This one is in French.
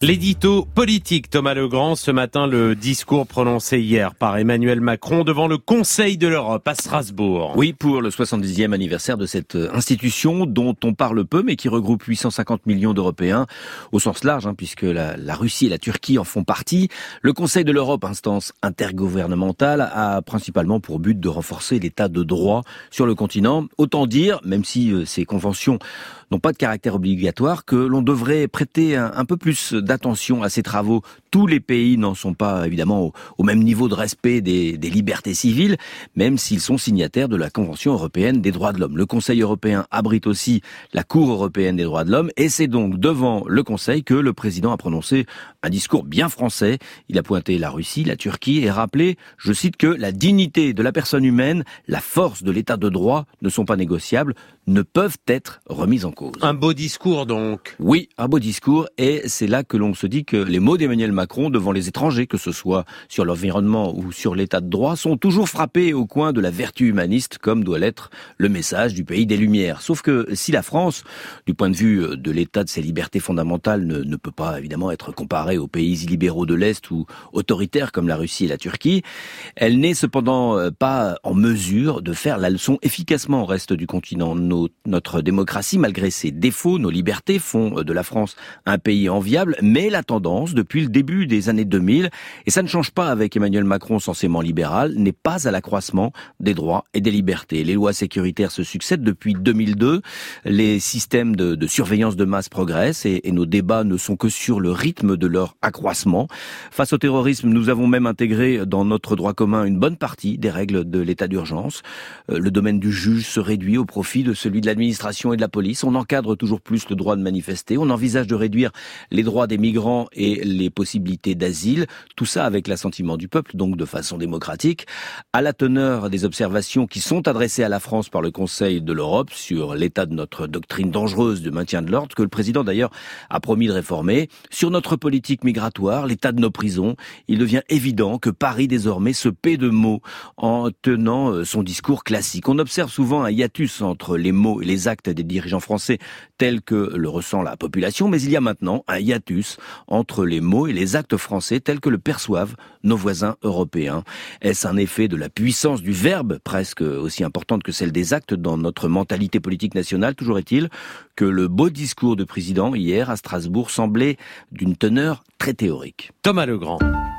L'édito politique, Thomas Legrand. Ce matin, le discours prononcé hier par Emmanuel Macron devant le Conseil de l'Europe à Strasbourg. Oui, pour le 70e anniversaire de cette institution dont on parle peu, mais qui regroupe 850 millions d'Européens au sens large, puisque la Russie et la Turquie en font partie. Le Conseil de l'Europe, instance intergouvernementale, a principalement pour but de renforcer l'état de droit sur le continent. Autant dire, même si ces conventions n'ont pas de caractère obligatoire, que l'on devrait prêter un peu plus d'attention à ces travaux. Tous les pays n'en sont pas évidemment au même niveau de respect des libertés civiles, même s'ils sont signataires de la Convention européenne des droits de l'homme. Le Conseil européen abrite aussi la Cour européenne des droits de l'homme, et c'est donc devant le Conseil que le président a prononcé un discours bien français. Il a pointé la Russie, la Turquie et rappelé, je cite, que la dignité de la personne humaine, la force de l'état de droit ne sont pas négociables, ne peuvent être remises en cause. Un beau discours donc. Oui, un beau discours, et c'est là que l'on se dit que les mots d'Emmanuel Macron devant les étrangers, que ce soit sur l'environnement ou sur l'état de droit, sont toujours frappés au coin de la vertu humaniste, comme doit l'être le message du pays des Lumières. Sauf que si la France, du point de vue de l'état de ses libertés fondamentales, ne peut pas évidemment être comparée aux pays illibéraux de l'Est ou autoritaires comme la Russie et la Turquie, elle n'est cependant pas en mesure de faire la leçon efficacement au reste du continent. Notre démocratie, malgré ses défauts, nos libertés font de la France un pays enviable, mais la tendance, depuis le début des années 2000, et ça ne change pas avec Emmanuel Macron censément libéral, n'est pas à l'accroissement des droits et des libertés. Les lois sécuritaires se succèdent depuis 2002, les systèmes de surveillance de masse progressent et nos débats ne sont que sur le rythme de leur accroissement. Face au terrorisme, nous avons même intégré dans notre droit commun une bonne partie des règles de l'état d'urgence. Le domaine du juge se réduit au profit de celui de l'administration et de la police. On encadre toujours plus le droit de manifester. On envisage de réduire les droits des migrants et les possibilités d'asile. Tout ça avec l'assentiment du peuple, donc de façon démocratique. À la teneur des observations qui sont adressées à la France par le Conseil de l'Europe sur l'état de notre doctrine dangereuse de maintien de l'ordre, que le président d'ailleurs a promis de réformer. Sur notre politique migratoire, l'état de nos prisons, il devient évident que Paris désormais se paie de mots en tenant son discours classique. On observe souvent un hiatus entre les mots et les actes des dirigeants français tels que le ressent la population, mais il y a maintenant un hiatus entre les mots et les actes français tels que le perçoivent nos voisins européens. Est-ce un effet de la puissance du verbe, presque aussi importante que celle des actes dans notre mentalité politique nationale? Toujours est-il que le beau discours du président hier à Strasbourg semblait d'une teneur très théorique. Thomas Legrand.